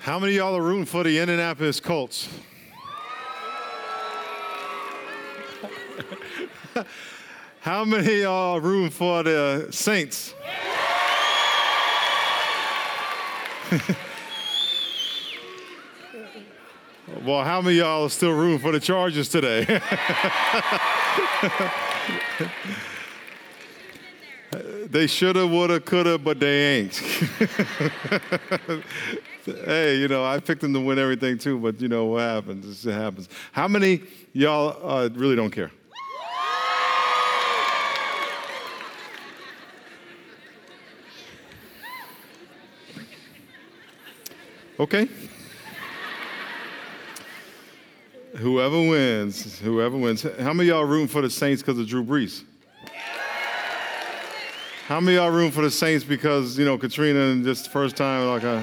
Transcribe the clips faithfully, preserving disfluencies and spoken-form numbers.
How many of y'all are rooting for the Indianapolis Colts? How many of y'all are rooting for the Saints? Well, how many of y'all are still rooting for the Chargers today? They shoulda, woulda, coulda, but they ain't. Hey, you know, I picked them to win everything too, but you know what happens? It happens. How many y'all uh, really don't care? Okay. Whoever wins, whoever wins. How many of y'all are rooting for the Saints because of Drew Brees? How many of y'all are rooting for the Saints because, you know, Katrina and just the first time, like a...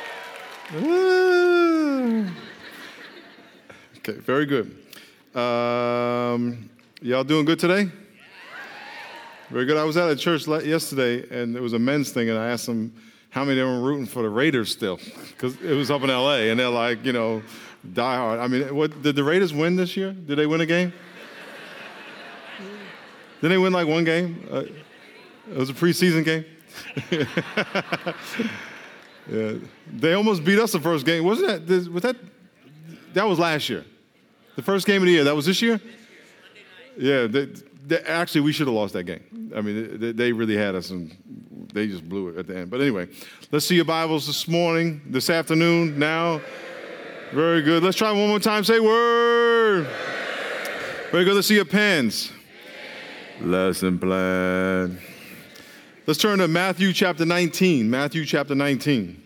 Okay, very good. Um, y'all doing good today? Very good. I was at a church yesterday, and it was a men's thing, and I asked them how many of them were rooting for the Raiders still, because it was up in L A, and they're like, you know, die hard. I mean, what, did the Raiders win this year? Did they win a game? Did they win like one game? Uh, it was a preseason game. Yeah, they almost beat us the first game. Wasn't that? Was that? That was last year. The first game of the year. That was this year. Yeah. They, they, actually, we should have lost that game. I mean, they, they really had us, and they just blew it at the end. But anyway, let's see your Bibles this morning, this afternoon, now. Very good. Let's try one more time. Say word. Very good. Let's see your pens. Lesson plan. Let's turn to Matthew chapter nineteen. Matthew chapter nineteen.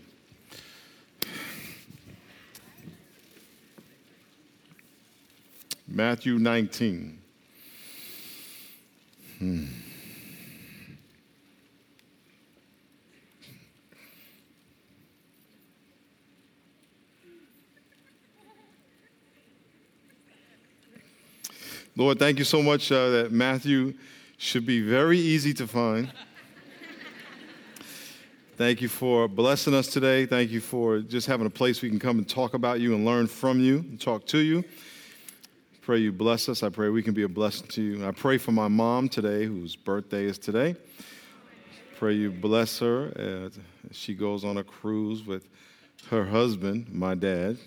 Matthew nineteen. Hmm. Lord, thank you so much uh, that Matthew should be very easy to find. Thank you for blessing us today. Thank you for just having a place we can come and talk about you and learn from you and talk to you. Pray you bless us. I pray we can be a blessing to you. I pray for my mom today, whose birthday is today. Pray you bless her as she goes on a cruise with her husband, my dad.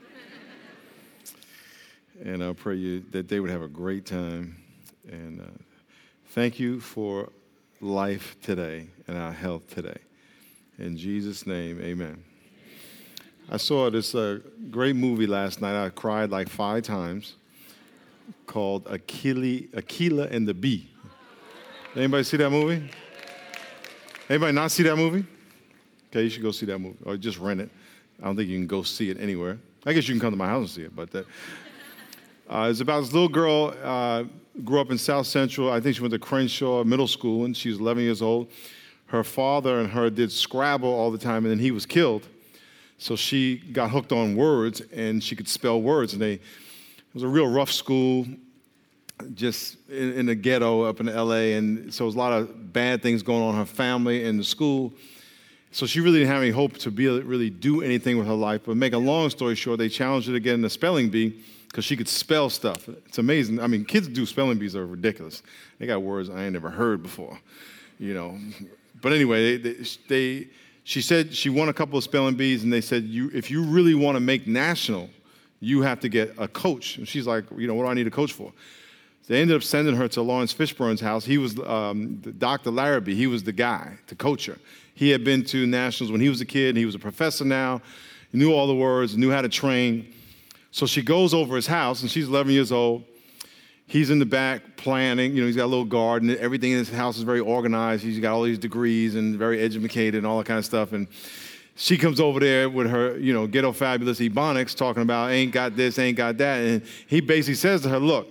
And I pray you that they would have a great time. And uh, thank you for life today and our health today. In Jesus' name, amen. I saw this uh, great movie last night. I cried like five times, called Achille, Aquila and the Bee. Anybody see that movie? Anybody not see that movie? Okay, you should go see that movie, or just rent it. I don't think you can go see it anywhere. I guess you can come to my house and see it, but that, uh, it's about this little girl, uh, grew up in South Central. I think she went to Crenshaw Middle School, and she was eleven years old. Her father and her did Scrabble all the time, and then he was killed. So she got hooked on words, and she could spell words. And they, it was a real rough school, just in, in the ghetto up in L A, and so there was a lot of bad things going on in her family and the school. So she really didn't have any hope to be able to really do anything with her life. But make a long story short, they challenged her to get in the spelling bee because she could spell stuff. It's amazing. I mean, kids do spelling bees are ridiculous. They got words I ain't never heard before, you know. But anyway, they, they, they, she said she won a couple of spelling bees, and they said, "You, if you really want to make national, you have to get a coach." And she's like, you know, what do I need a coach for? They ended up sending her to Lawrence Fishburne's house. He was um, Doctor Larrabee. He was the guy to coach her. He had been to nationals when he was a kid. He was a professor now. He knew all the words, knew how to train. So she goes over his house, and she's eleven years old. He's in the back planning. You know, he's got a little garden. Everything in his house is very organized. He's got all these degrees and very educated and all that kind of stuff. And she comes over there with her, you know, ghetto fabulous ebonics, talking about ain't got this, ain't got that. And he basically says to her, look,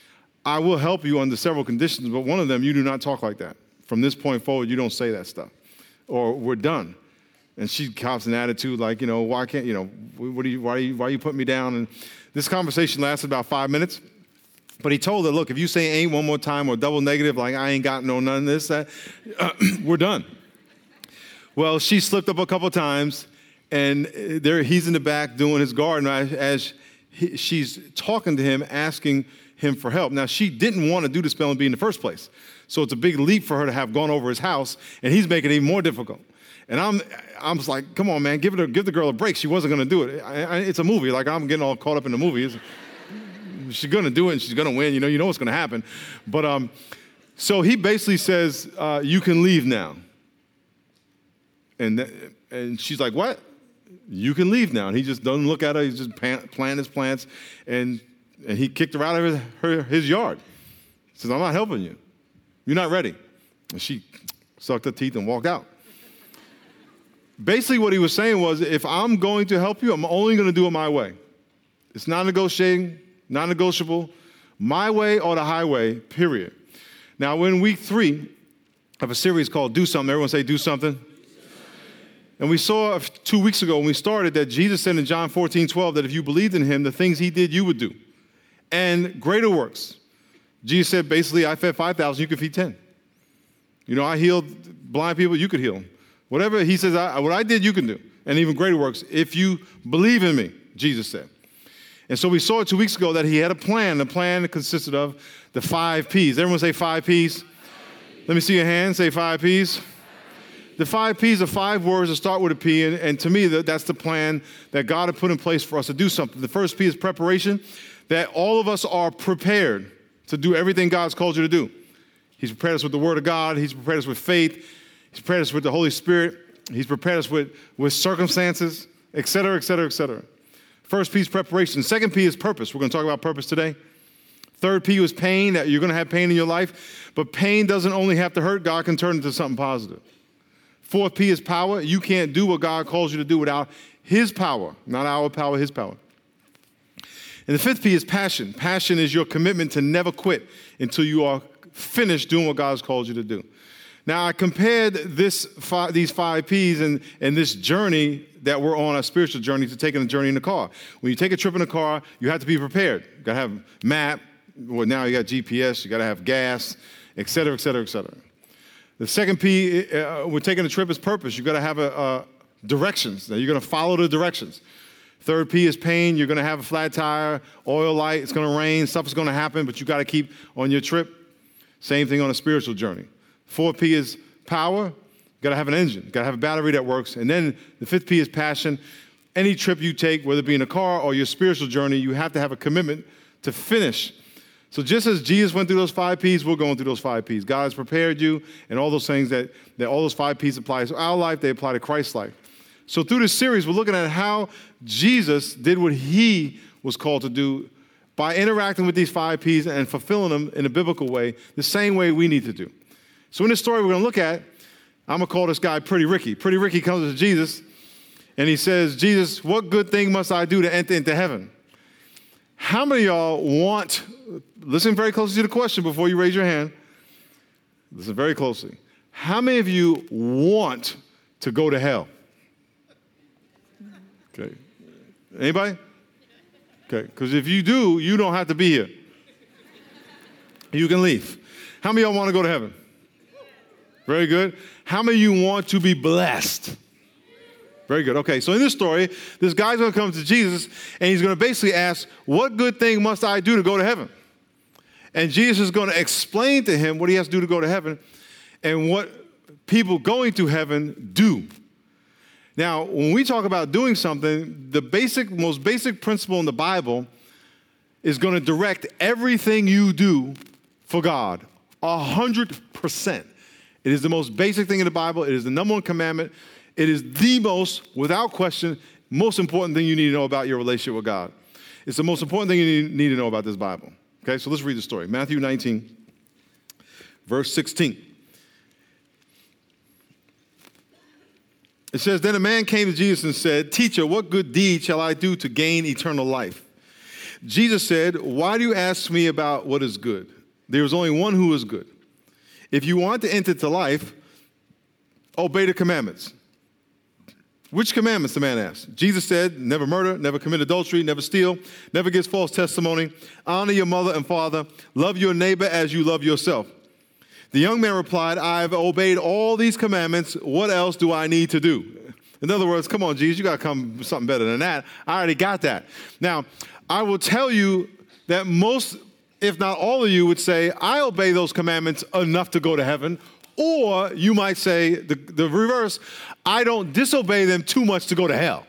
I will help you under several conditions, but one of them, you do not talk like that. From this point forward, you don't say that stuff, or we're done. And she cops an attitude like, you know, why can't, you know, what do you, why are you, why are you putting me down? And this conversation lasted about five minutes. But he told her, look, if you say ain't one more time or double negative, like I ain't got no none of this, that, uh, we're done. Well, she slipped up a couple times, And there he's in the back doing his garden as he, she's talking to him, asking him for help. Now, she didn't want to do the spelling bee in the first place. So it's a big leap for her to have gone over his house, and he's making it even more difficult. And I'm I'm just like, come on, man, give it a, give the girl a break. She wasn't going to do it. I, I, it's a movie. Like, I'm getting all caught up in the movie. It's, she's going to do it, and she's going to win. You know, you know what's going to happen. But um, so he basically says, uh, you can leave now. And th- and she's like, what? You can leave now. And he just doesn't look at her. He's just planting his plants. And and he kicked her out of his, her, his yard. He says, I'm not helping you. You're not ready. And she sucked her teeth and walked out. Basically what he was saying was, if I'm going to help you, I'm only going to do it my way. It's not negotiating, not negotiable. My way or the highway, period. Now, we're in week three of a series called Do Something. Everyone say, do something. And we saw two weeks ago when we started that Jesus said in John fourteen twelve that if you believed in him, the things he did, you would do. And greater works. Jesus said, basically, I fed five thousand, you could feed ten. You know, I healed blind people, you could heal them. Whatever he says, I, what I did, you can do. And even greater works, if you believe in me, Jesus said. And so we saw two weeks ago that he had a plan. The plan consisted of the five P's. Everyone say five P's. Let me see your hand. Say five P's. The five P's are five words that start with a P, and, and to me, that, that's the plan that God had put in place for us to do something. The first P is preparation, that all of us are prepared to do everything God's called you to do. He's prepared us with the Word of God. He's prepared us with faith. He's prepared us with the Holy Spirit. He's prepared us with, with circumstances, et cetera, et cetera, et cetera. First P is preparation. Second P is purpose. We're going to talk about purpose today. Third P is pain, that you're going to have pain in your life, but pain doesn't only have to hurt. God can turn it into something positive. Fourth P is power. You can't do what God calls you to do without his power, not our power, his power. And the fifth P is passion. Passion is your commitment to never quit until you are finished doing what God's called you to do. Now, I compared this five, these five P's and, and this journey that we're on, a spiritual journey, to taking a journey in the car. When you take a trip in a car, you have to be prepared. You got to have map. Well, now you got G P S. You got to have gas, et cetera, et cetera, et cetera. The second P, uh, we're taking a trip, is purpose. You've got to have a, a directions. Now, you're going to follow the directions. Third P is pain. You're going to have a flat tire, oil light. It's going to rain. Stuff is going to happen, but you got to keep on your trip. Same thing on a spiritual journey. Fourth P is power. You got to have an engine. You got to have a battery that works. And then the fifth P is passion. Any trip you take, whether it be in a car or your spiritual journey, you have to have a commitment to finish. So just as Jesus went through those five P's, we're going through those five P's. God has prepared you, and all those things that, that all those five P's apply to our life, they apply to Christ's life. So through this series, we're looking at how Jesus did what he was called to do by interacting with these five P's and fulfilling them in a biblical way, the same way we need to do. So in this story we're going to look at, I'm going to call this guy Pretty Ricky. Pretty Ricky comes to Jesus, and he says, Jesus, what good thing must I do to enter into heaven? How many of y'all want, listen very closely to the question before you raise your hand. Listen very closely. How many of you want to go to hell? Okay. Anybody? Okay. Because if you do, you don't have to be here. You can leave. How many of y'all want to go to heaven? Very good. How many of you want to be blessed? Very good. Okay, so in this story, this guy's going to come to Jesus, and he's going to basically ask, what good thing must I do to go to heaven? And Jesus is going to explain to him what he has to do to go to heaven and what people going to heaven do. Now, when we talk about doing something, the basic, most basic principle in the Bible is going to direct everything you do for God, a hundred percent. It is the most basic thing in the Bible. It is the number one commandment. It is the most, without question, most important thing you need to know about your relationship with God. It's the most important thing you need to know about this Bible. Okay, so let's read the story. Matthew nineteen, verse sixteen. It says, then a man came to Jesus and said, Teacher, what good deed shall I do to gain eternal life? Jesus said, why do you ask me about what is good? There is only one who is good. If you want to enter to life, obey the commandments. Which commandments, the man asked? Jesus said, never murder, never commit adultery, never steal, never give false testimony, honor your mother and father, love your neighbor as you love yourself. The young man replied, I've obeyed all these commandments. What else do I need to do? In other words, come on, Jesus, you got to come with something better than that. I already got that. Now, I will tell you that most, if not all of you, would say, I obey those commandments enough to go to heaven. Or you might say the, the reverse, I don't disobey them too much to go to hell.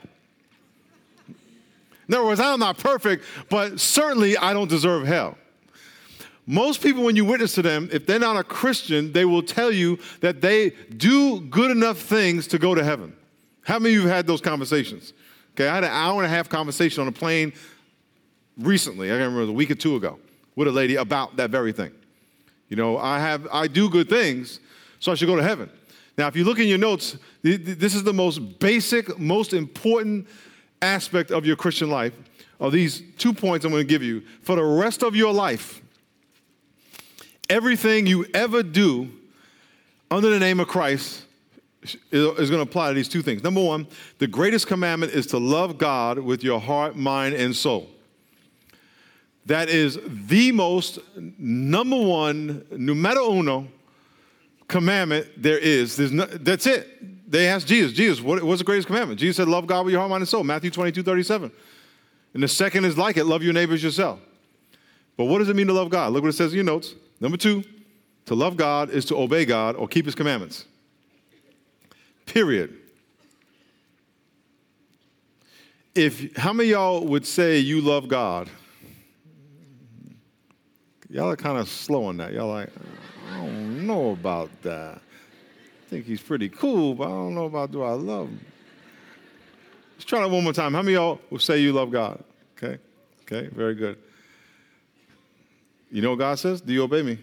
In other words, I'm not perfect, but certainly I don't deserve hell. Most people, when you witness to them, if they're not a Christian, they will tell you that they do good enough things to go to heaven. How many of you have had those conversations? Okay, I had an hour and a half conversation on a plane recently, I can't remember, a week or two ago, with a lady about that very thing. You know, I have, I do good things, so I should go to heaven. Now, if you look in your notes, this is the most basic, most important aspect of your Christian life, of these two points I'm going to give you. For the rest of your life, everything you ever do under the name of Christ is going to apply to these two things. Number one, the greatest commandment is to love God with your heart, mind, and soul. That is the most number one, numero uno, commandment there is. There's no, that's it. They asked Jesus, Jesus, what, what's the greatest commandment? Jesus said, love God with your heart, mind, and soul. Matthew twenty-two, thirty-seven. And the second is like it, love your neighbors yourself. But what does it mean to love God? Look what it says in your notes. Number two, to love God is to obey God or keep his commandments. Period. If, how many of y'all would say you love God? Y'all are kind of slow on that. Y'all like, I don't know about that. I think he's pretty cool, but I don't know about do I love him. Let's try that one more time. How many of y'all would say you love God? Okay, okay, very good. You know what God says? Do you obey me?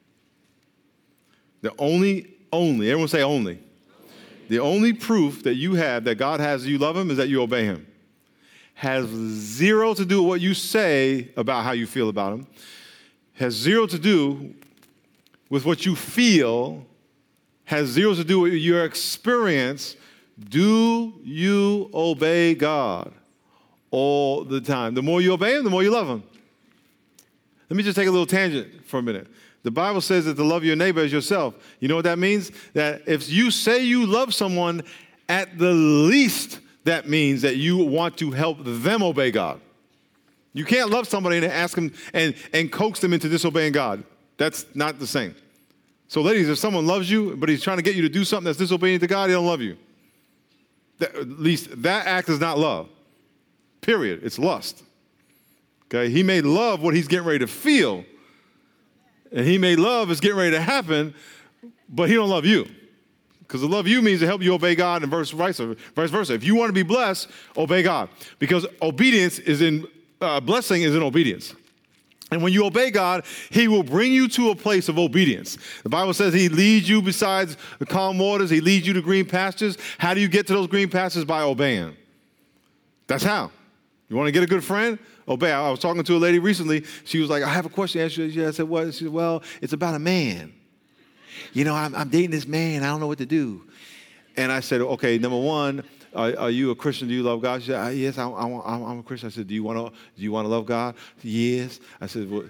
The only, only, everyone say only. The only proof that you have that God has you love him is that you obey him. Has zero to do with what you say about how you feel about him. Has zero to do with what you feel. Has zero to do with your experience. Do you obey God all the time? The more you obey him, the more you love him. Let me just take a little tangent for a minute. The Bible says that to love your neighbor as yourself. You know what that means? That if you say you love someone, at the least that means that you want to help them obey God. You can't love somebody and ask them and, and coax them into disobeying God. That's not the same. So ladies, if someone loves you, but he's trying to get you to do something that's disobedient to God, he don't love you. That, at least that act is not love. Period. It's lust. Okay? He may love what he's getting ready to feel. And he may love is getting ready to happen, but he don't love you. Because to love you means to help you obey God and vice versa. Vice versa. If you want to be blessed, obey God. Because obedience is in, uh, blessing is in obedience. And when you obey God, he will bring you to a place of obedience. The Bible says he leads you besides the calm waters. He leads you to green pastures. How do you get to those green pastures? By obeying. That's how. You want to get a good friend? Obey. I was talking to a lady recently. She was like, I have a question. I said, what? She said, well, it's about a man. You know, I'm, I'm dating this man. I don't know what to do. And I said, okay, number one, are, are you a Christian? Do you love God? She said, yes, I, I, I'm, I'm a Christian. I said, do you want to do you want to love God? Yes. I said, well,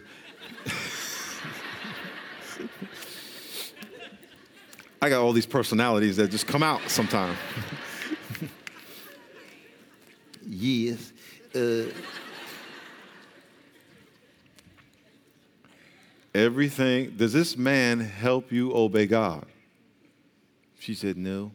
I got all these personalities that just come out sometime. Yes. Uh, everything, does this man help you obey God? She said, no.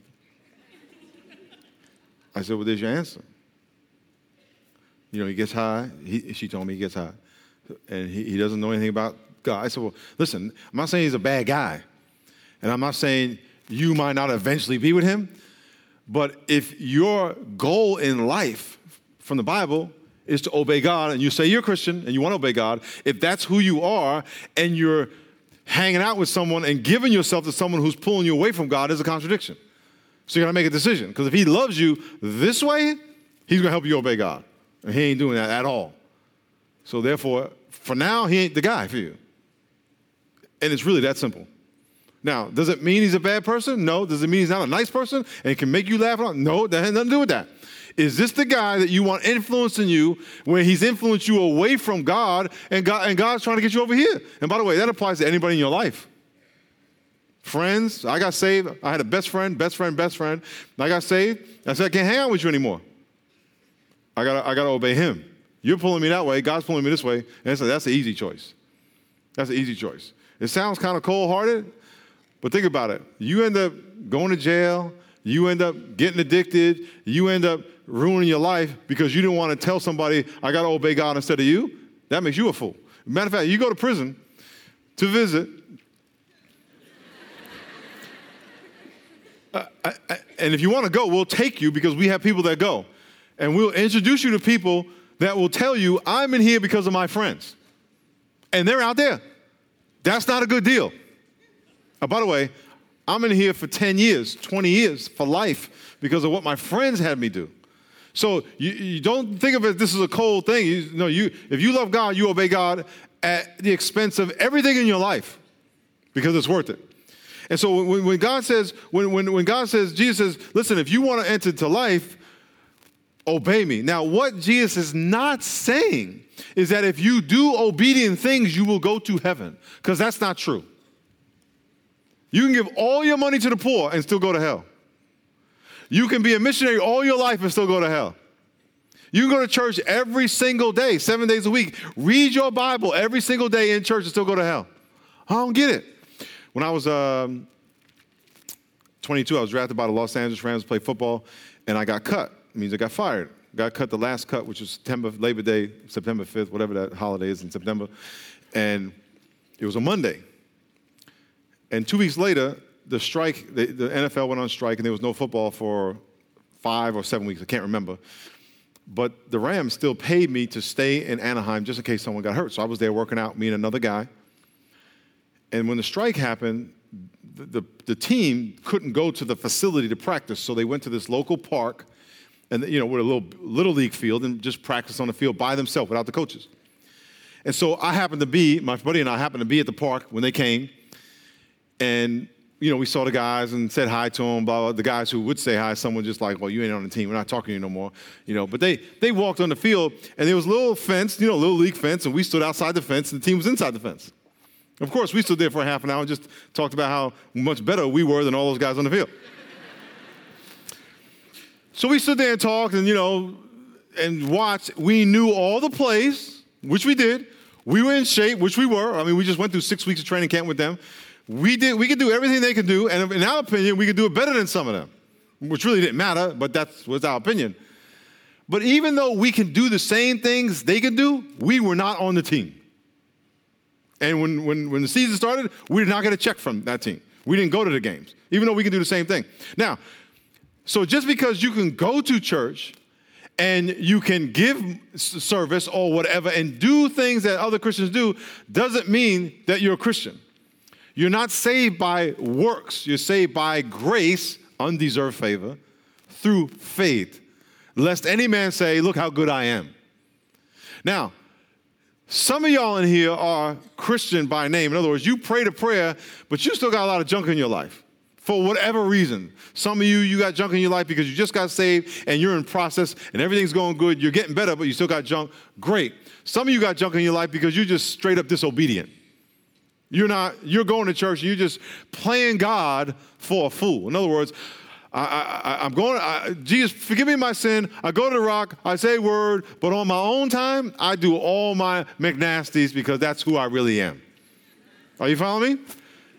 I said, well, there's your answer. You know, he gets high. He, she told me he gets high. And he, he doesn't know anything about God. I said, well, listen, I'm not saying he's a bad guy. And I'm not saying you might not eventually be with him. But if your goal in life from the Bible is to obey God, and you say you're a Christian and you want to obey God, if that's who you are and you're hanging out with someone and giving yourself to someone who's pulling you away from God, is a contradiction. So you got to make a decision. Because if he loves you this way, he's going to help you obey God. And he ain't doing that at all. So therefore, for now, he ain't the guy for you. And it's really that simple. Now, does it mean he's a bad person? No. Does it mean he's not a nice person and can make you laugh? No, that has nothing to do with that. Is this the guy that you want influencing you when he's influenced you away from God and, God and God's trying to get you over here? And by the way, that applies to anybody in your life. friends. I got saved. I had a best friend, best friend, best friend. I got saved. I said, I can't hang out with you anymore. I got I got to obey him. You're pulling me that way. God's pulling me this way. And so that's an easy choice. That's an easy choice. It sounds kind of cold-hearted, but think about it. You end up going to jail. You end up getting addicted. You end up ruining your life because you didn't want to tell somebody, I got to obey God instead of you. That makes you a fool. Matter of fact, you go to prison to visit. uh, I, I, and if you want to go, we'll take you because we have people that go. And we'll introduce you to people that will tell you, I'm in here because of my friends. And they're out there. That's not a good deal. Oh, by the way, I'm in here for ten years, twenty years, for life because of what my friends had me do. So you, you don't think of it, this is a cold thing. You, no, you, if you love God, you obey God at the expense of everything in your life because it's worth it. And so when, when God says, when, when, when God says, Jesus says, listen, if you want to enter to life, obey me. Now, what Jesus is not saying is that if you do obedient things, you will go to heaven, because that's not true. You can give all your money to the poor and still go to hell. You can be a missionary all your life and still go to hell. You can go to church every single day, seven days a week. Read your Bible every single day in church and still go to hell. I don't get it. When I was um, twenty-two, I was drafted by the Los Angeles Rams to play football, and I got cut. It means I got fired. Got cut the last cut, which was September, Labor Day, September fifth, whatever that holiday is in September. And it was a Monday. And two weeks later, the strike, the, the N F L went on strike, and there was no football for five or seven weeks. I can't remember. But the Rams still paid me to stay in Anaheim just in case someone got hurt. So I was there working out, me and another guy. And when the strike happened, the, the, the team couldn't go to the facility to practice, so they went to this local park, and you know, with a little little league field, and just practiced on the field by themselves without the coaches. And so I happened to be, my buddy and I happened to be at the park when they came, and you know, we saw the guys and said hi to them, blah, blah. The guys who would say hi, someone just like, well, you ain't on the team. We're not talking to you no more. You know, but they they walked on the field, and there was a little fence, you know, a little league fence, and we stood outside the fence, and the team was inside the fence. Of course, we stood there for a half an hour and just talked about how much better we were than all those guys on the field. So we stood there and talked and, you know, and watched. We knew all the plays, which we did. We were in shape, which we were. I mean, we just went through six weeks of training camp with them. We did. We could do everything they could do, and in our opinion, we could do it better than some of them, which really didn't matter, but that was our opinion. But even though we can do the same things they could do, we were not on the team. And when, when, when the season started, we did not get a check from that team. We didn't go to the games, even though we can do the same thing. Now, so just because you can go to church and you can give service or whatever and do things that other Christians do doesn't mean that you're a Christian. You're not saved by works. You're saved by grace, undeserved favor, through faith, lest any man say, look how good I am. Now, some of y'all in here are Christian by name. In other words, you prayed a prayer, but you still got a lot of junk in your life for whatever reason. Some of you, you got junk in your life because you just got saved and you're in process and everything's going good. You're getting better, but you still got junk. Great. Some of you got junk in your life because you're just straight up disobedient. You're not, you're going to church and you're just playing God for a fool. In other words, I, I, I'm going, I, Jesus, forgive me my sin. I go to the rock, I say a word, but on my own time, I do all my McNasties because that's who I really am. Are you following me?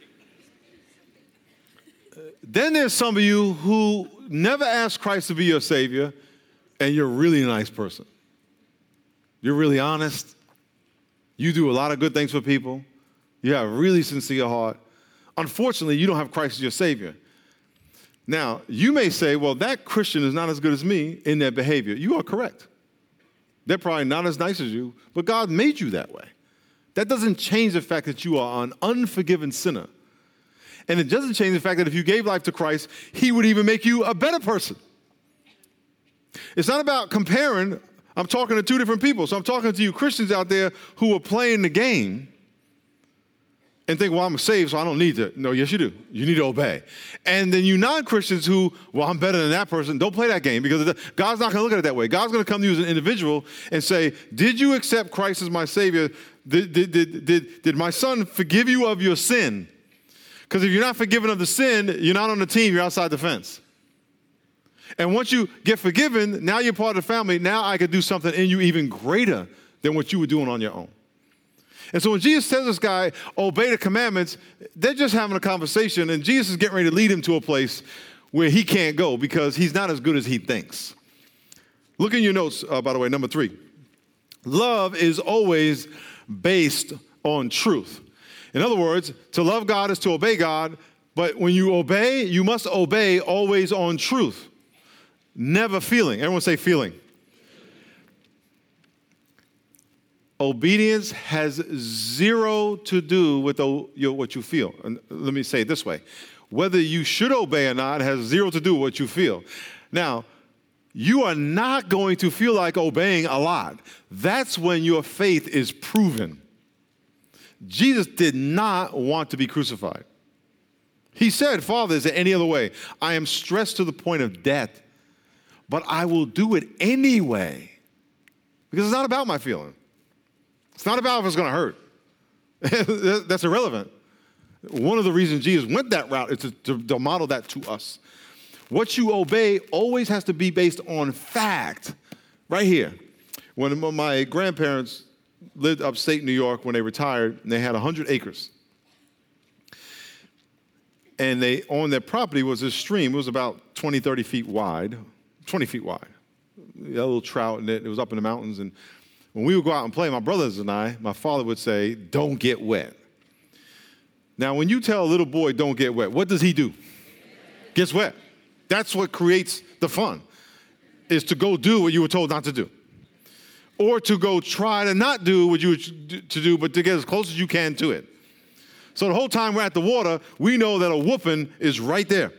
Then there's some of you who never asked Christ to be your Savior, and you're really a nice person. You're really honest. You do a lot of good things for people. You have a really sincere heart. Unfortunately, you don't have Christ as your Savior. Now, you may say, well, that Christian is not as good as me in their behavior. You are correct. They're probably not as nice as you, but God made you that way. That doesn't change the fact that you are an unforgiven sinner. And it doesn't change the fact that if you gave life to Christ, he would even make you a better person. It's not about comparing. I'm talking to two different people. So I'm talking to you Christians out there who are playing the game and think, well, I'm saved, so I don't need to. No, yes, you do. You need to obey. And then you non-Christians who, well, I'm better than that person, don't play that game because God's not going to look at it that way. God's going to come to you as an individual and say, did you accept Christ as my Savior? Did, did, did, did, did my son forgive you of your sin? Because if you're not forgiven of the sin, you're not on the team, you're outside the fence. And once you get forgiven, now you're part of the family. Now I could do something in you even greater than what you were doing on your own. And so when Jesus tells this guy, obey the commandments, they're just having a conversation, and Jesus is getting ready to lead him to a place where he can't go because he's not as good as he thinks. Look in your notes, uh, by the way, number three. Love is always based on truth. In other words, to love God is to obey God, but when you obey, you must obey always on truth. Never feeling. Everyone say feeling. Obedience has zero to do with the, your, what you feel. And let me say it this way. Whether you should obey or not has zero to do with what you feel. Now, you are not going to feel like obeying a lot. That's when your faith is proven. Jesus did not want to be crucified. He said, Father, is there any other way? I am stressed to the point of death, but I will do it anyway. Because it's not about my feeling. It's not about if it's going to hurt. That's irrelevant. One of the reasons Jesus went that route is to, to, to model that to us. What you obey always has to be based on fact. Right here. When my grandparents lived upstate New York, when they retired, and they had one hundred acres. And they on their property was this stream. It was about twenty, thirty feet wide, twenty feet wide. A little trout in it. It was up in the mountains. And when we would go out and play, my brothers and I, my father would say, don't get wet. Now, when you tell a little boy, don't get wet, what does he do? Gets wet. That's what creates the fun, is to go do what you were told not to do. Or to go try to not do what you were to do, but to get as close as you can to it. So the whole time we're at the water, we know that a whooping is right there.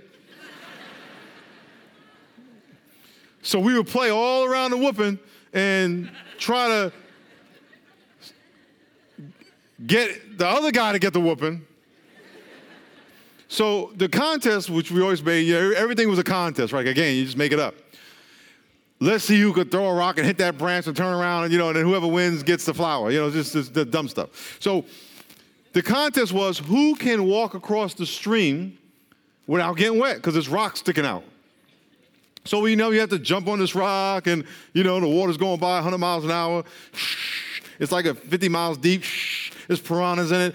So we would play all around the whooping and try to get the other guy to get the whooping. So the contest, which we always made, you know, everything was a contest, right? Again, you just make it up. Let's see who could throw a rock and hit that branch and turn around, and, you know, and then whoever wins gets the flower. You know, just, just the dumb stuff. So the contest was who can walk across the stream without getting wet, because there's rocks sticking out. So we know you have to jump on this rock, and, you know, the water's going by one hundred miles an hour. It's like a fifty miles deep. There's piranhas in it.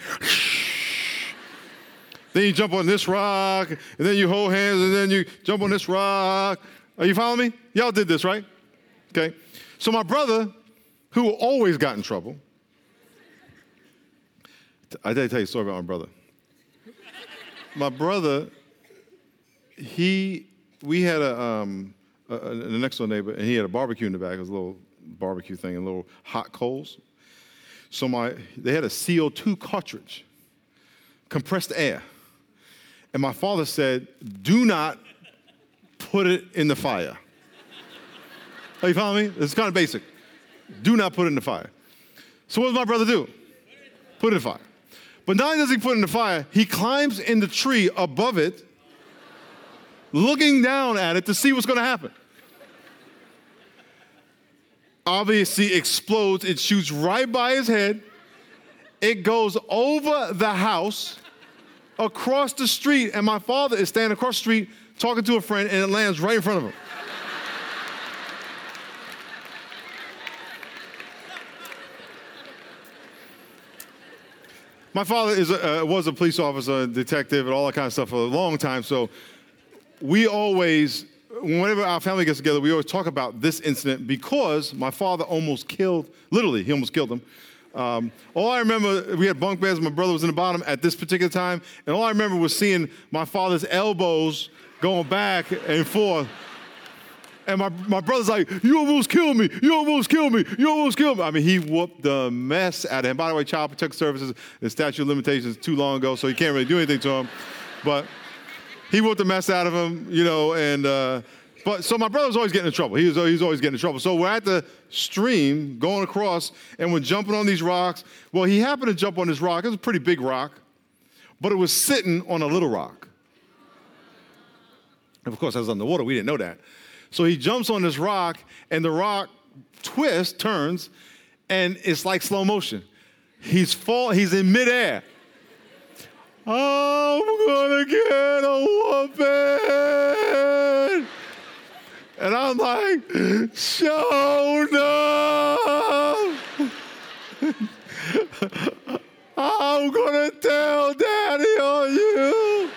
Then you jump on this rock, and then you hold hands, and then you jump on this rock. Are you following me? Y'all did this, right? Okay. So my brother, who always got in trouble, I did tell you a story about my brother. My brother, he, we had a, um, a, a, the next door neighbor, and he had a barbecue in the back. It was a little barbecue thing, and little hot coals. So my, they had a C O two cartridge, compressed air. And my father said, do not put it in the fire. Are you following me? It's kind of basic. Do not put it in the fire. So what does my brother do? Put it in the fire. But not only does he put it in the fire, he climbs in the tree above it, looking down at it to see what's going to happen. Obviously explodes. It shoots right by his head. It goes over the house, across the street, and my father is standing across the street talking to a friend, and it lands right in front of him. My father is a, uh, was a police officer, a detective, and all that kind of stuff for a long time, so we always, whenever our family gets together, we always talk about this incident because my father almost killed, literally, he almost killed him. Um, all I remember, we had bunk beds, my brother was in the bottom at this particular time, and all I remember was seeing my father's elbows going back and forth. And my, my brother's like, you almost killed me, you almost killed me, you almost killed me. I mean, he whooped the mess out of him. By the way, Child Protective Services, the statute of limitations is too long ago, so you can't really do anything to him. But he whooped the mess out of him, you know, and... Uh, But so my brother was always getting in trouble. He was, he was always getting in trouble. So we're at the stream going across, and we're jumping on these rocks. Well, he happened to jump on this rock. It was a pretty big rock, but it was sitting on a little rock. And of course, I was underwater. We didn't know that. So he jumps on this rock, and the rock twists, turns, and it's like slow motion. He's fall. He's in midair. I'm going to get a whooping. And I'm like, show no. I'm going to tell Daddy on you.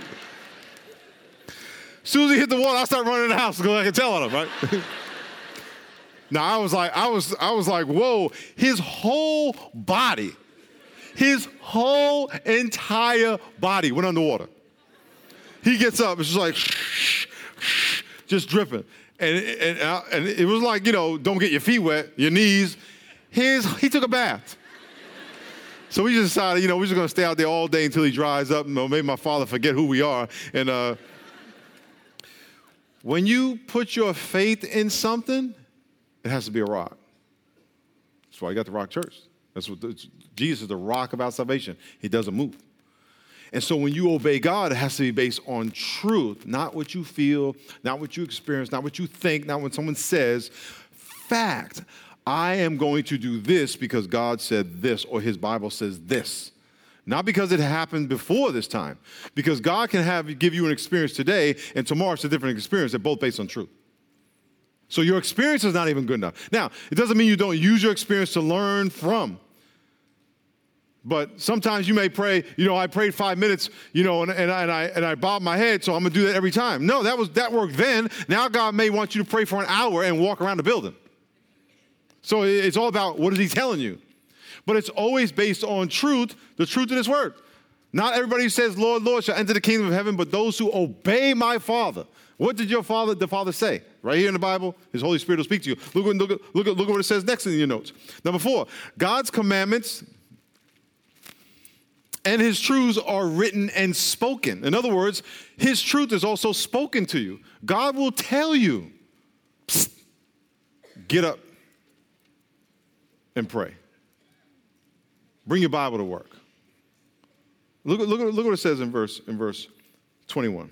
As soon as he hit the water, I start running in the house because I can tell on him, right? Now, I was like, I was, I was like, whoa, his whole body, his whole entire body went underwater. He gets up, it's just like, just dripping. And, and, and it was like, you know, don't get your feet wet, your knees. His, he took a bath. So we just decided, you know, we're just going to stay out there all day until he dries up. And maybe my father forget who we are. And uh, when you put your faith in something, it has to be a rock. That's why you got the Rock Church. That's what the, Jesus is the rock of our salvation. He doesn't move. And so when you obey God, it has to be based on truth, not what you feel, not what you experience, not what you think, not what someone says. Fact. I am going to do this because God said this or his Bible says this. Not because it happened before this time. Because God can have give you an experience today and tomorrow it's a different experience. They're both based on truth. So your experience is not even good enough. Now, it doesn't mean you don't use your experience to learn from. But sometimes you may pray, you know, I prayed five minutes, you know, and, and, I, and, I, and I bob my head, so I'm going to do that every time. No, that was that worked then. Now God may want you to pray for an hour and walk around the building. So it's all about what is he telling you. But it's always based on truth, the truth of his word. Not everybody who says, Lord, Lord, shall enter the kingdom of heaven, but those who obey my Father. What did your father, the Father say? Right here in the Bible, his Holy Spirit will speak to you. Look, look, look, look, look at what it says next in your notes. Number four, God's commandments and his truths are written and spoken. In other words, his truth is also spoken to you. God will tell you, psst, get up and pray. Bring your Bible to work. Look, look, look what it says in verse, in verse twenty-one.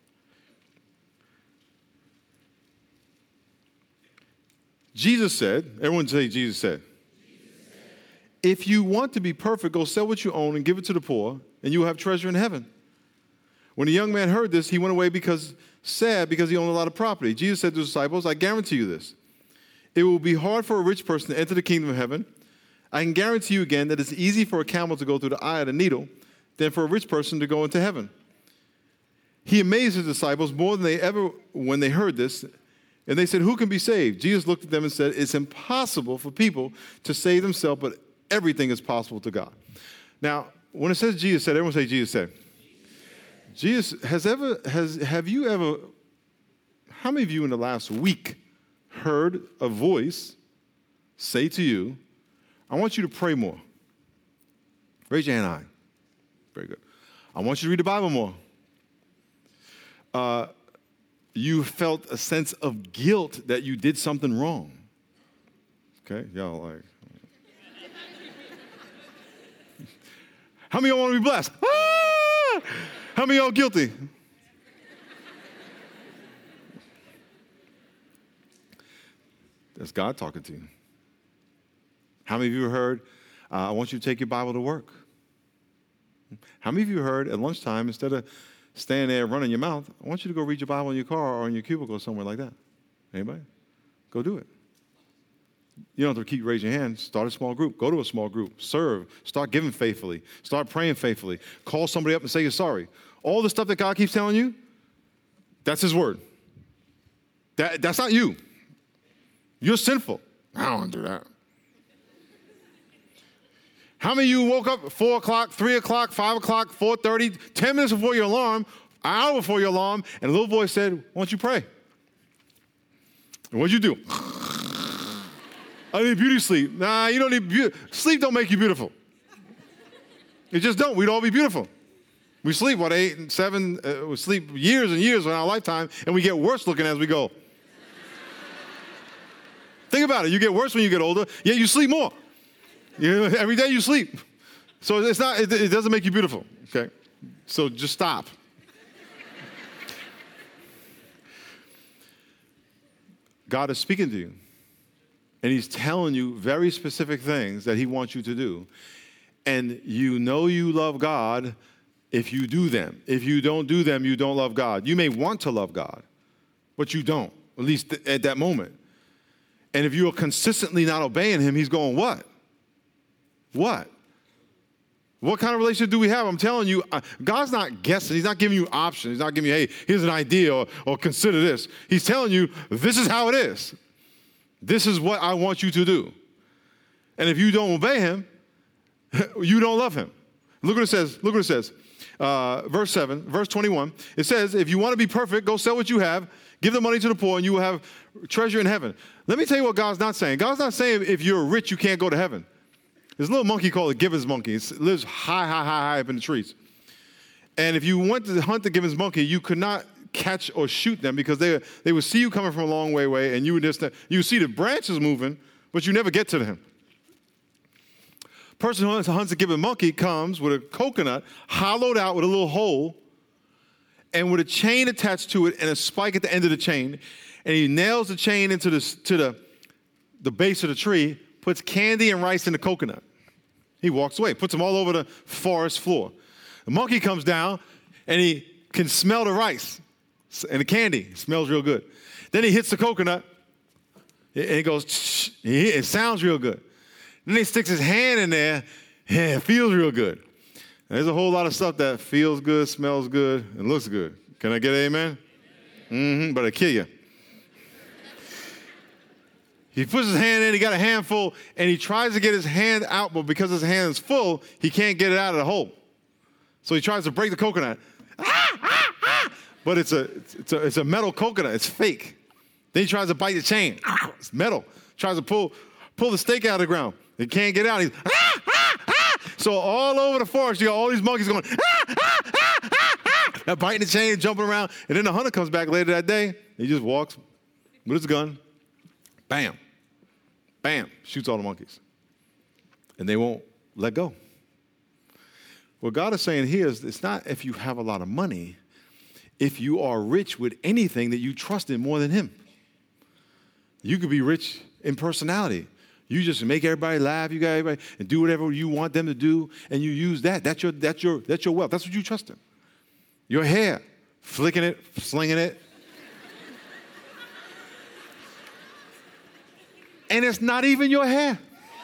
Jesus said, everyone say Jesus said. If you want to be perfect, go sell what you own and give it to the poor, and you will have treasure in heaven. When the young man heard this, he went away because sad because he owned a lot of property. Jesus said to the disciples, I guarantee you this. It will be hard for a rich person to enter the kingdom of heaven. I can guarantee you again that it's easy for a camel to go through the eye of the needle than for a rich person to go into heaven. He amazed his disciples more than they ever when they heard this. And they said, who can be saved? Jesus looked at them and said, it's impossible for people to save themselves, but everything is possible to God. Now, when it says Jesus said, everyone say Jesus said. Jesus has ever, has, have you ever, how many of you in the last week heard a voice say to you, I want you to pray more? Raise your hand high. Very good. I want you to read the Bible more. Uh, you felt a sense of guilt that you did something wrong. Okay, y'all like. How many of y'all want to be blessed? Ah! How many of y'all guilty? That's God talking to you. How many of you heard, uh, I want you to take your Bible to work? How many of you heard at lunchtime, instead of standing there running your mouth, I want you to go read your Bible in your car or in your cubicle or somewhere like that? Anybody? Go do it. You don't have to keep raising your hand. Start a small group. Go to a small group. Serve. Start giving faithfully. Start praying faithfully. Call somebody up and say you're sorry. All the stuff that God keeps telling you, that's his word. That, that's not you. You're sinful. I don't want to do that. How many of you woke up at four o'clock, three o'clock, five o'clock, four thirty, ten minutes before your alarm, an hour before your alarm, and a little voice said, why don't you pray? And what'd you do? I need beauty sleep. Nah, you don't need beauty. Sleep don't make you beautiful. It just don't. We'd all be beautiful. We sleep, what, eight and seven, uh, we sleep years and years in our lifetime, and we get worse looking as we go. Think about it. You get worse when you get older, yet you sleep more. You know, every day you sleep. So it's not, it, it doesn't make you beautiful, okay? So just stop. God is speaking to you. And he's telling you very specific things that he wants you to do. And you know you love God if you do them. If you don't do them, you don't love God. You may want to love God, but you don't, at least th- at that moment. And if you are consistently not obeying him, he's going, what? What? What kind of relationship do we have? I'm telling you, uh, God's not guessing. He's not giving you options. He's not giving you, hey, here's an idea or, or consider this. He's telling you, this is how it is. This is what I want you to do. And if you don't obey him, you don't love him. Look what it says. Look what it says. Uh, verse seven, verse twenty-one. It says, if you want to be perfect, go sell what you have, give the money to the poor, and you will have treasure in heaven. Let me tell you what God's not saying. God's not saying if you're rich, you can't go to heaven. There's a little monkey called the Gibbons monkey. It lives high, high, high, high up in the trees. And if you went to hunt the Gibbons monkey, you could not catch or shoot them because they, they would see you coming from a long way away, and you would just you would see the branches moving, but you never get to them. Person who hunts a Gibbon monkey comes with a coconut hollowed out with a little hole and with a chain attached to it and a spike at the end of the chain, and he nails the chain into the to the the base of the tree, puts candy and rice in the coconut. He walks away, puts them all over the forest floor. The monkey comes down, and he can smell the rice and the candy. It smells real good. Then he hits the coconut, and he goes, shh, it sounds real good. Then he sticks his hand in there, and it feels real good. And there's a whole lot of stuff that feels good, smells good, and looks good. Can I get an amen? Mm-hmm, but it'll kill you. He puts his hand in, he got a handful, and he tries to get his hand out, but because his hand is full, he can't get it out of the hole. So he tries to break the coconut. Ah, ah, ah. But it's a, it's, a, it's a metal coconut. It's fake. Then he tries to bite the chain. Ah, it's metal. Tries to pull, pull the stake out of the ground. He can't get out. He's, ah, ah, ah. So all over the forest, you got all these monkeys going, ah, ah, ah, ah, ah. Now biting the chain, jumping around. And then the hunter comes back later that day. He just walks with his gun. Bam. Bam, shoots all the monkeys. And they won't let go. What God is saying here is it's not if you have a lot of money, if you are rich with anything that you trust in more than him. You could be rich in personality. You just make everybody laugh, you got everybody, and do whatever you want them to do, and you use that. That's your, that's your, that's your wealth. That's what you trust in. Your hair, flicking it, slinging it. And it's not even your hair.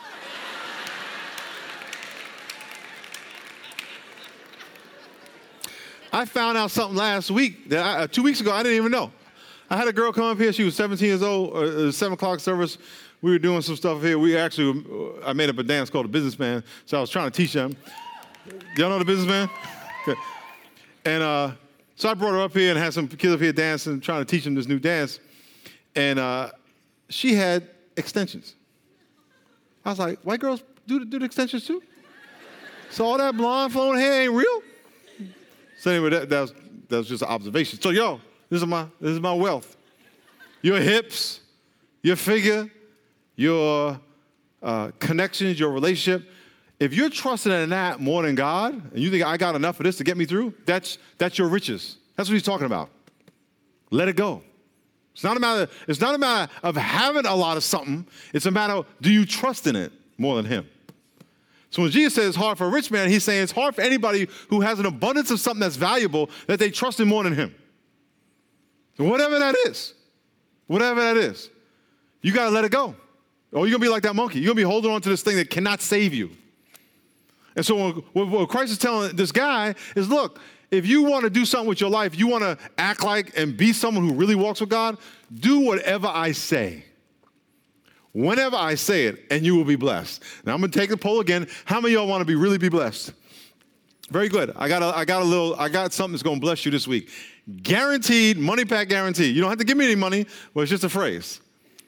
I found out something last week that I, uh, two weeks ago I didn't even know. I had a girl come up here. She was seventeen years old. Uh, seven o'clock service. We were doing some stuff here. We actually, uh, I made up a dance called the Businessman. So I was trying to teach them. Y'all know the Businessman? Okay. And uh, so I brought her up here and had some kids up here dancing, trying to teach them this new dance. And uh, she had extensions. I was like, white girls do, do the extensions too? So all that blonde flowing hair ain't real? So anyway, that, that, was, that was just an observation. So yo, this is my this is my wealth. Your hips, your figure, your uh, connections, your relationship. If you're trusting in that more than God, and you think I got enough of this to get me through, that's that's your riches. That's what he's talking about. Let it go. It's not a matter, it's not a matter of having a lot of something. It's a matter of, do you trust in it more than him? So when Jesus says it's hard for a rich man, he's saying it's hard for anybody who has an abundance of something that's valuable that they trust in more than him. So whatever that is, whatever that is, you got to let it go. Or you're going to be like that monkey. You're going to be holding on to this thing that cannot save you. And so what, what Christ is telling this guy is, look, if you want to do something with your life, you want to act like and be someone who really walks with God, do whatever I say. Whenever I say it, and you will be blessed. Now I'm going to take the poll again. How many of y'all want to be really be blessed? Very good. I got a, I got a little, I got something that's going to bless you this week. Guaranteed, money back guarantee. You don't have to give me any money, but it's just a phrase.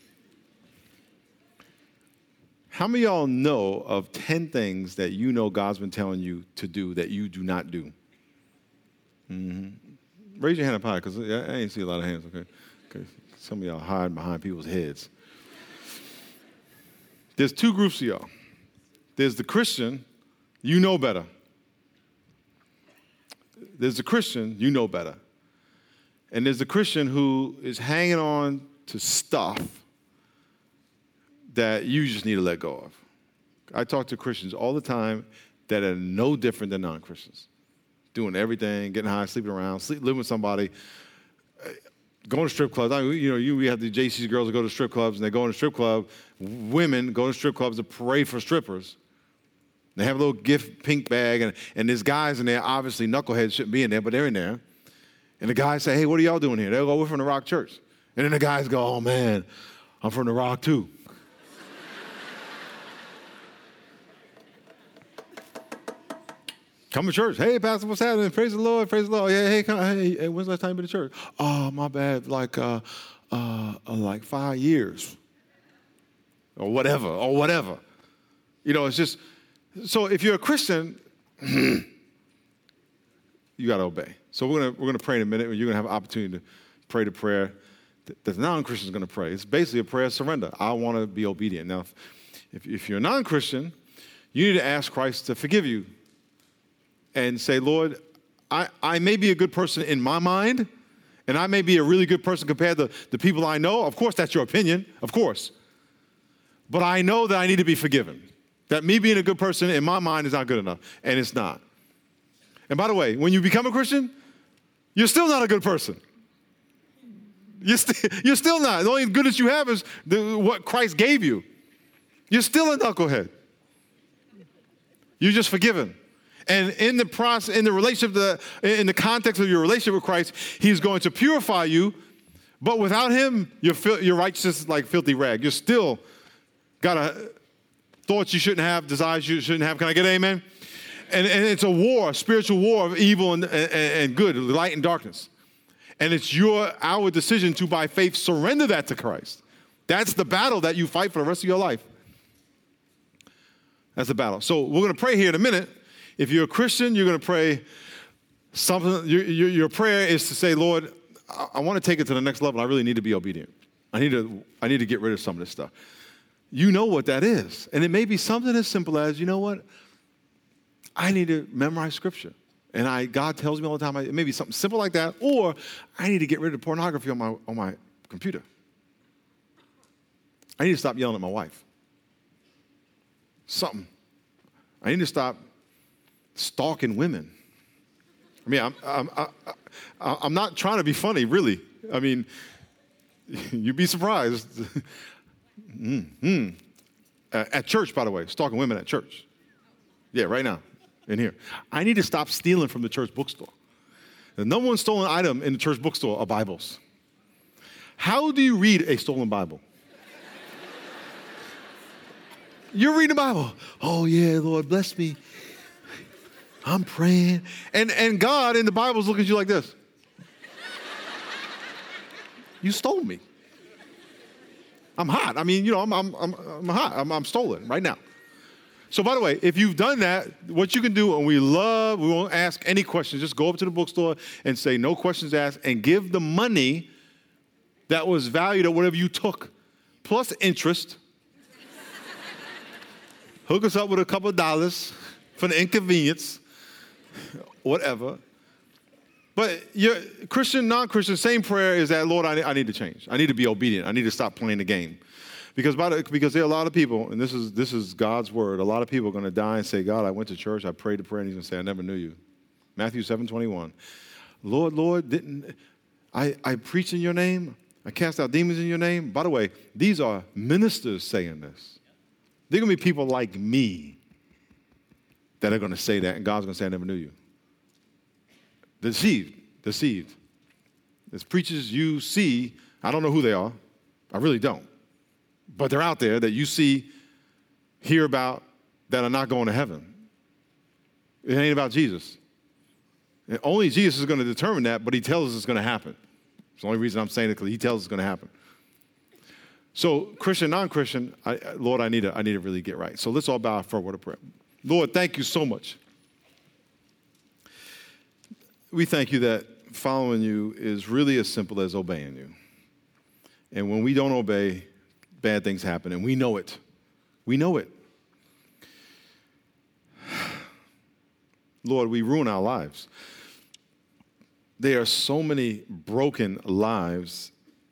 How many of y'all know of ten things that you know God's been telling you to do that you do not do? Mm-hmm. Raise your hand up high, because I ain't see a lot of hands, okay? Okay. Some of y'all hide behind people's heads. There's two groups of y'all. There's the Christian, you know better. There's the Christian, you know better. And there's the Christian who is hanging on to stuff that you just need to let go of. I talk to Christians all the time that are no different than non-Christians. doing everything, getting high, sleeping around, sleep, living with somebody, uh, going to strip clubs. I mean, you know, you we have the J C's girls that go to strip clubs, and they go in a strip club. Women go to strip clubs to parade for strippers. They have a little gift pink bag, and, and there's guys in there, obviously knuckleheads shouldn't be in there, but they're in there. And the guys say, hey, what are y'all doing here? They'll go, we're from the Rock Church. And then the guys go, oh, man, I'm from the Rock, too. Come to church. Hey, Pastor, what's happening? Praise the Lord, praise the Lord. Yeah, hey, come, hey, hey, when's the last time you been to church? Oh, my bad, like, uh, uh, uh, like five years. Or whatever, or whatever. You know, it's just, so if you're a Christian, you got to obey. So we're going to we're gonna pray in a minute, and you're going to have an opportunity to pray the prayer that the non-Christian is going to pray. It's basically a prayer of surrender. I want to be obedient. Now, if, if you're a non-Christian, you need to ask Christ to forgive you and say, Lord, I, I may be a good person in my mind, and I may be a really good person compared to the people I know. Of course, that's your opinion, of course. But I know that I need to be forgiven. That me being a good person in my mind is not good enough, and it's not. And by the way, when you become a Christian, you're still not a good person. You're, st- you're still not. The only goodness you have is the, what Christ gave you. You're still a knucklehead. You're just forgiven. And in the process, in the relationship, the, in the context of your relationship with Christ, He's going to purify you. But without Him, you're, fil- you're righteous like filthy rag. You're still got a, thoughts you shouldn't have, desires you shouldn't have. Can I get an amen? And, and it's a war, a spiritual war of evil and, and, and good, light and darkness. And it's your, our decision to, by faith, surrender that to Christ. That's the battle that you fight for the rest of your life. That's the battle. So we're going to pray here in a minute. If you're a Christian, you're going to pray something. Your, your, your prayer is to say, Lord, I, I want to take it to the next level. I really need to be obedient. I need to, I need to get rid of some of this stuff. You know what that is. And it may be something as simple as, you know what? I need to memorize Scripture. And I, God tells me all the time, it may be something simple like that, or I need to get rid of pornography on my, on my computer. I need to stop yelling at my wife. Something. I need to stop stalking women. I mean, I'm, I'm, I, I, I'm not trying to be funny, really. I mean, you'd be surprised. mm-hmm. uh, at church, by the way, stalking women at church. Yeah, right now, in here. I need to stop stealing from the church bookstore. The number one stolen item in the church bookstore are Bibles. How do you read a stolen Bible? You're reading the Bible. Oh, yeah, Lord, bless me. I'm praying. And, and God in the Bible is looking at you like this. You stole me. I'm hot. I mean, you know, I'm, I'm, I'm, I'm hot. I'm, I'm stolen right now. So, by the way, if you've done that, what you can do, and we love, we won't ask any questions, just go up to the bookstore and say, no questions asked, and give the money that was valued at whatever you took, plus interest. Hook us up with a couple of dollars for the inconvenience, whatever. But you're Christian, non-Christian, same prayer is that, Lord, I, I need to change. I need to be obedient. I need to stop playing the game. Because by the, because there are a lot of people, and this is this is God's word, a lot of people are going to die and say, God, I went to church, I prayed the prayer, and He's going to say, I never knew you. Matthew seven twenty-one. Lord, Lord, didn't I, I preach in your name? I cast out demons in your name? By the way, these are ministers saying this. They're going to be people like me that are going to say that, and God's going to say, I never knew you. Deceived, deceived. As preachers you see, I don't know who they are. I really don't. But they're out there that you see, hear about, that are not going to heaven. It ain't about Jesus. And only Jesus is going to determine that, but He tells us it's going to happen. It's the only reason I'm saying it, because He tells us it's going to happen. So, Christian, non-Christian, I, Lord, I need, to, I need to really get right. So let's all bow for a word of prayer. Lord, thank you so much. We thank you that following you is really as simple as obeying you. And when we don't obey, bad things happen, and we know it. We know it. Lord, we ruin our lives. There are so many broken lives,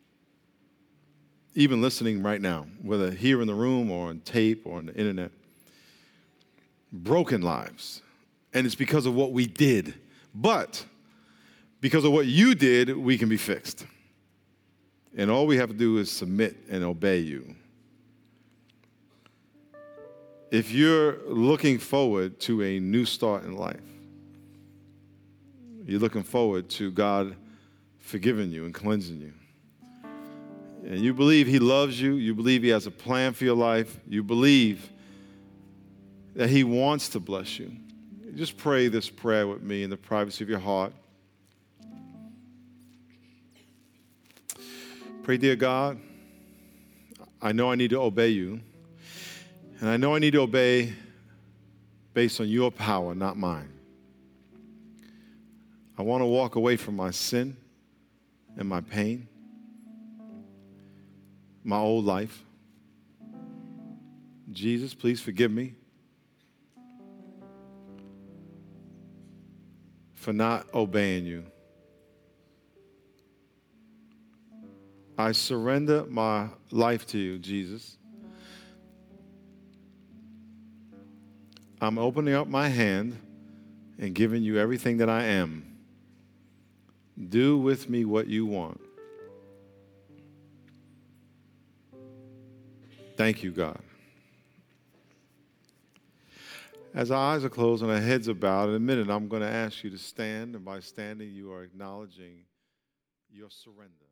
even listening right now, whether here in the room or on tape or on the internet. Broken lives. And it's because of what we did. But because of what you did, we can be fixed. And all we have to do is submit and obey you. If you're looking forward to a new start in life, you're looking forward to God forgiving you and cleansing you, and you believe he loves you, you believe he has a plan for your life, you believe that he wants to bless you, just pray this prayer with me in the privacy of your heart. Pray, dear God, I know I need to obey you, and I know I need to obey based on your power, not mine. I want to walk away from my sin and my pain, my old life. Jesus, please forgive me for not obeying you. I surrender my life to you, Jesus. I'm opening up my hand and giving you everything that I am. Do with me what you want. Thank you, God. As our eyes are closed and our heads are bowed, in a minute I'm going to ask you to stand, and by standing you are acknowledging your surrender.